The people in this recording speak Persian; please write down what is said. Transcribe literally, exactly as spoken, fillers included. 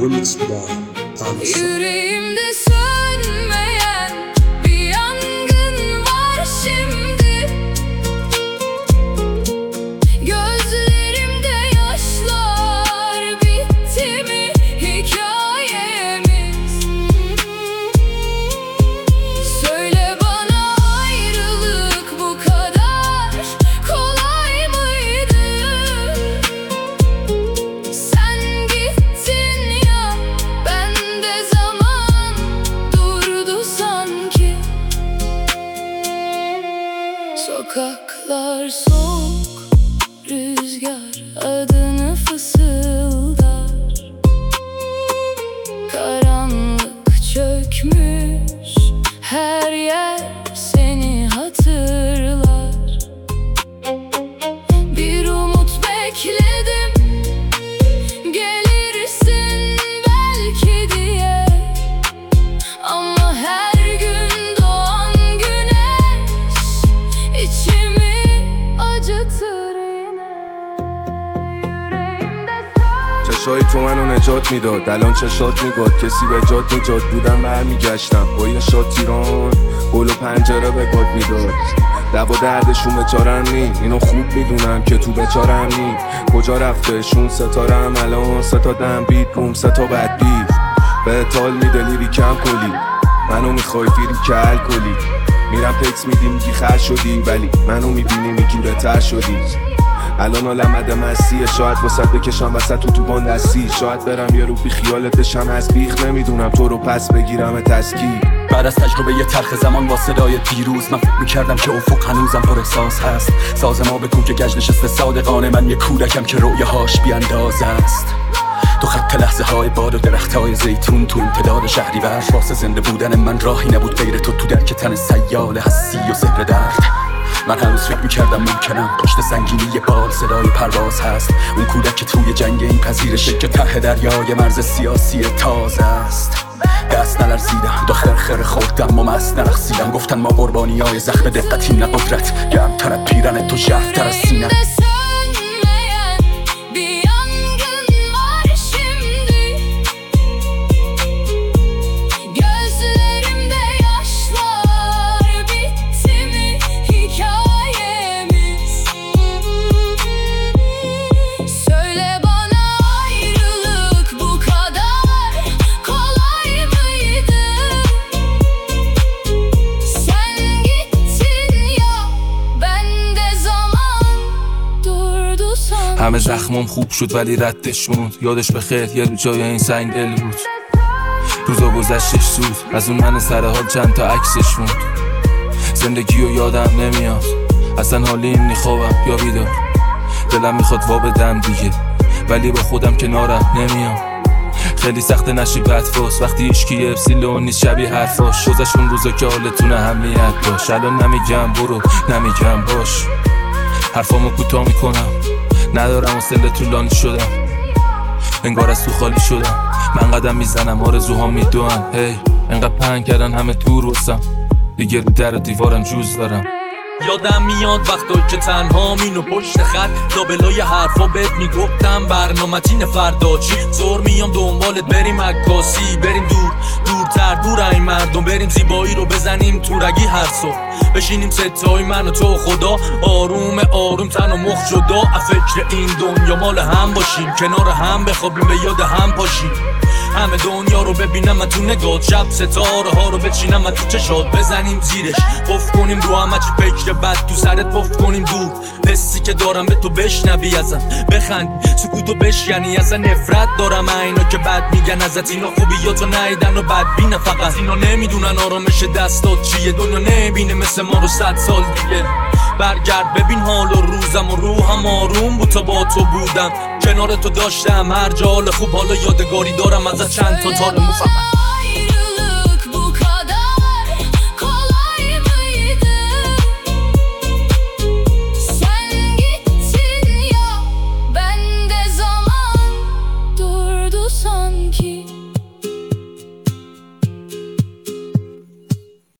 Remix by Tanrısı. Yüreğimde sönmeyen bir yangın var şimdi. Gözlerimde yaşlar, bitti mi hikayemiz? Söyle bana, ayrılık bu kadar kolay mıydı? Sen gittin ya, bende zaman durdu sanki. Sokaklar soğuk, rüzgar adını fısıldar. Karanlık çökmüş, her yer seni hatırlar. Bir umut bekledim, gelirsin belki diye. Ama her gün doğan güneş içimi acıtır yine. Yüreğimde چشای تو منو نجات میداد، الان چشات میگاد کسی به جات نجات بودم برمیگشتم با یه شات تیران گل و پنجره به گاد میداد. دوا دردشون بچارم نی، اینو خوب میدونم که تو بچارم نی. کجا رفته شون ستارم الان ستادم بیت روم ستا بد بیت. به تال میده لیری کم کلی، منو میخوای فیری که الکلی. میرم تکس میدی میگی خر شدی، ولی منو میبینی میگی بهتر شدی. الان آلمده مسیه، شاید واسه بکشم وسط تو تو باندستی. شاید برم یه رو بی خیالت بشم از بیخ، نمیدونم تو رو پس بگیرم تسکی. بعد از تجربه یه تلخ زمان با صدای دیروز، من فکر میکردم که افق هنوزم پر احساس هست. ساز ما بگو که گشت نشسته صادقانه، من یه کودکم که رویاهاش بیانداز است. تو خط لحظه های باد و درخت های زیتون تو امتداد شهریور. واسه زنده بودن من راهی نبود غیر تو، تو درک تن سیال هستی و زهر درد. من هنوز فکر میکردم ممکنم پشت سنگینی یه بال صدای پرواز هست. اون کودک که توی جنگ این پذیرشه که ته دریای مرز سیاسی تازه است. دست نلرزیدم، داخل خر خوردم و مست نرخصیدم. گفتن ما قربانی های زخم دقتی نه قدرت، گرم تر پیرن تو ژرف تر از سینم. همه زخمم خوب شد ولی ردش موند. یادش بخیر یه رو جای این سنگ دل بود. روزا گذشتش زود، از اون من سر حال چند تا عکسش موند. زندگی رو یادم نمیاد، اصلا حالی این نیخوابم یا بیدار. دلم میخواد وا بدم دیگه، ولی با خودم کنارم نمیام. خیلی سخت نشی بدفاس وقتی اشکی اپسیلون نیست شبیه حرفاش. گذشت اون روزا که حالتون اهمیت باش. الان نمیگم برو، نمیگم باش. حرفامو کوتاه میکنم، ندارم حوصله طولانی شدم. انگار از تو خالی شدم. من قدم میزنم آرزوها میدوان. هی انقدر پنگ کردن همه دور واسم، دیگه رو در دیوارم جوز دارم. یادم میاد وقتایی که تنها مینو پشت خط لابلای حرفا بهت میگفتم برنامه‌تین فردا چی. زور میام دنبالت بریم عکاسی، بریم دور دورتر دور این مردم. بریم زیبایی رو بزنیم تو رگی هر صبح، بشینیم ستای من و تو خدا. آروم آروم تن و مخ جدا، فکر این دنیا مال هم باشیم. کنار هم بخوابیم به یاد هم پاشیم. همه دنیا رو ببینم من تو نگات، شب ستاره ها رو بچینم من تو چشات. بزنیم زیرش قفل کنیم رو همه چی فکر بد تو سرت پفت کنیم دور. حسی که دارم به تو بشنوی ازم، بخندی سکوتو بشکنی. ازن نفرت دارم اینا که بد میگن ازت. اینا خوبیاتو نیدن و بد بینه، فقط اینا نمیدونن آرامش دستات چیه. دنیا نمیبینه مثل ما رو صد سال دیگه. برگرد ببین حال و روزم و روحم آروم بود تا با تو بودم. کنار تو داشتم هر جا حال خوب، حالا یادگاری دارم ازت چند تا تار مو فقط.